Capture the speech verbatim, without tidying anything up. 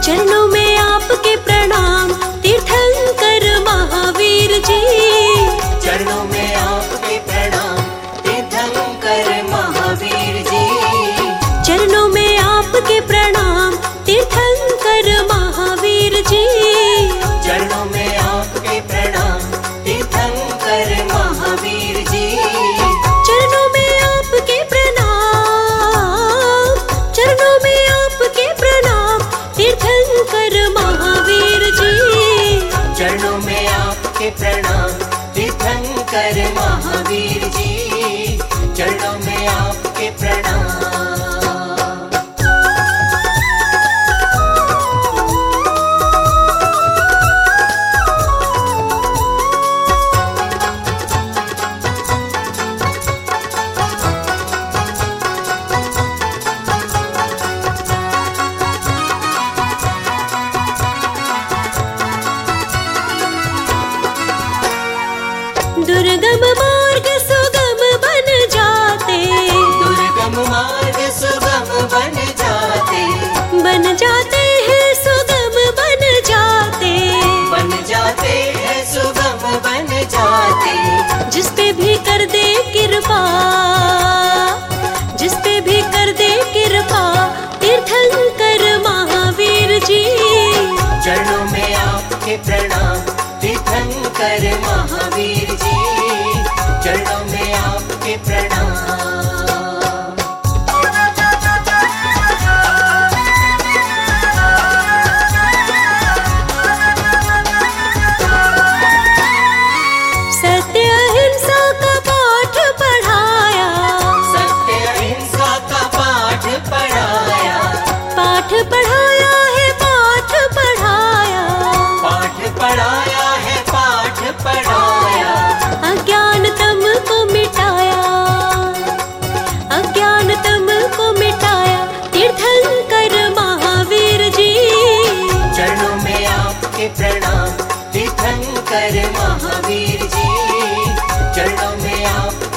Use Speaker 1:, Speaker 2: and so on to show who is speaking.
Speaker 1: चरणों में आपके प्रणाम तीर्थंकर महावीर जी।
Speaker 2: चरणों में आपके प्रणाम तीर्थंकर महावीर जी।
Speaker 1: चरणों में आपके प्रणाम तीर्थंकर महावीर जी।
Speaker 2: चरणों में आपके प्रणाम तीर्थंकर महावीर जी।
Speaker 1: चरणों में आपके प्रणाम, चरणों में आपके प्रणाम तीर्थंकर महावीर जी।
Speaker 2: चरणों में आपके प्रणाम तीर्थंकर महावीर जी। चरणों में आपके प्रणाम।
Speaker 1: दुर्गम मार्ग सुगम बन जाते,
Speaker 2: दुर्गम मार्ग सुगम बन जाते,
Speaker 1: बन जाते हैं सुगम बन जाते,
Speaker 2: बन जाते हैं सुगम बन जाते।
Speaker 1: जिस पे भी कर दे कृपा, जिस पे भी कर दे कृपा तीर्थंकर महावीर जी।
Speaker 2: चरणों में आपके प्रणाम तीर्थंकर महावीर जी। चरणों में आपके प्रणाम।
Speaker 1: सत्य अहिंसा का पाठ पढ़ाया,
Speaker 2: सत्य अहिंसा का पाठ पढ़ाया,
Speaker 1: पाठ पढ़ाया है पाठ पढ़ाया,
Speaker 2: पाठ पढ़ाया है पाठ पढ़ाया।
Speaker 1: अज्ञान तम को मिटाया, अज्ञान तम को मिटाया तीर्थंकर महावीर जी।
Speaker 2: चरणों में आपके प्रणाम तीर्थंकर महावीर जी। चरणों में आप